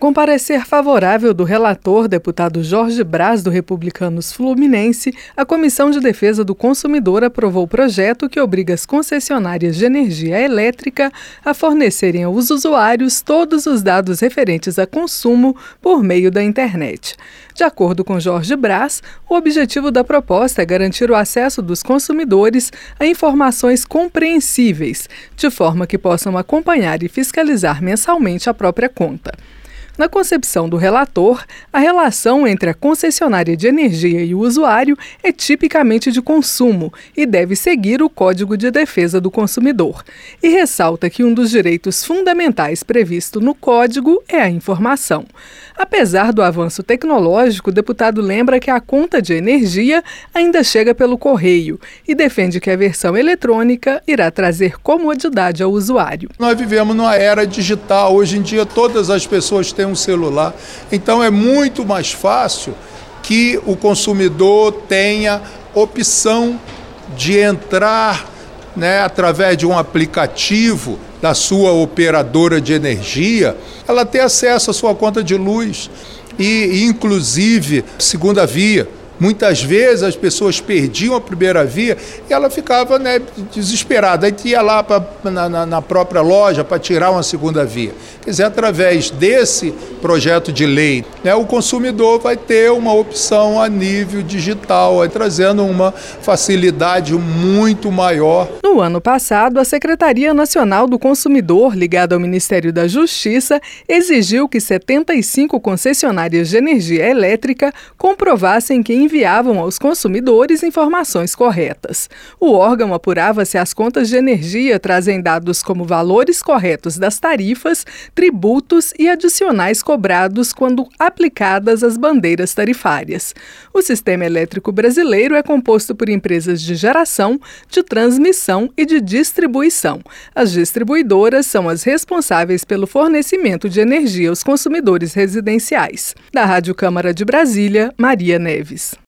Com parecer favorável do relator, deputado Jorge Braz, do Republicanos Fluminense, a Comissão de Defesa do Consumidor aprovou o projeto que obriga as concessionárias de energia elétrica a fornecerem aos usuários todos os dados referentes a consumo por meio da internet. De acordo com Jorge Braz, o objetivo da proposta é garantir o acesso dos consumidores a informações compreensíveis, de forma que possam acompanhar e fiscalizar mensalmente a própria conta. Na concepção do relator, a relação entre a concessionária de energia e o usuário é tipicamente de consumo e deve seguir o Código de Defesa do Consumidor. E ressalta que um dos direitos fundamentais previsto no Código é a informação. Apesar do avanço tecnológico, o deputado lembra que a conta de energia ainda chega pelo correio e defende que a versão eletrônica irá trazer comodidade ao usuário. Nós vivemos numa era digital. Hoje em dia todas as pessoas têm um celular, então é muito mais fácil que o consumidor tenha opção de entrar, através de um aplicativo da sua operadora de energia, ela ter acesso à sua conta de luz e inclusive segunda via. Muitas vezes as pessoas perdiam a primeira via e ela ficava desesperada. Aí ia lá na própria loja para tirar uma segunda via. Quer dizer, através desse projeto de lei, o consumidor vai ter uma opção a nível digital, trazendo uma facilidade muito maior. No ano passado, a Secretaria Nacional do Consumidor, ligada ao Ministério da Justiça, exigiu que 75 concessionárias de energia elétrica comprovassem que enviavam aos consumidores informações corretas. O órgão apurava se as contas de energia trazem dados como valores corretos das tarifas, tributos e adicionais cobrados quando aplicadas as bandeiras tarifárias. O sistema elétrico brasileiro é composto por empresas de geração, de transmissão e de distribuição. As distribuidoras são as responsáveis pelo fornecimento de energia aos consumidores residenciais. Da Rádio Câmara de Brasília, Maria Neves.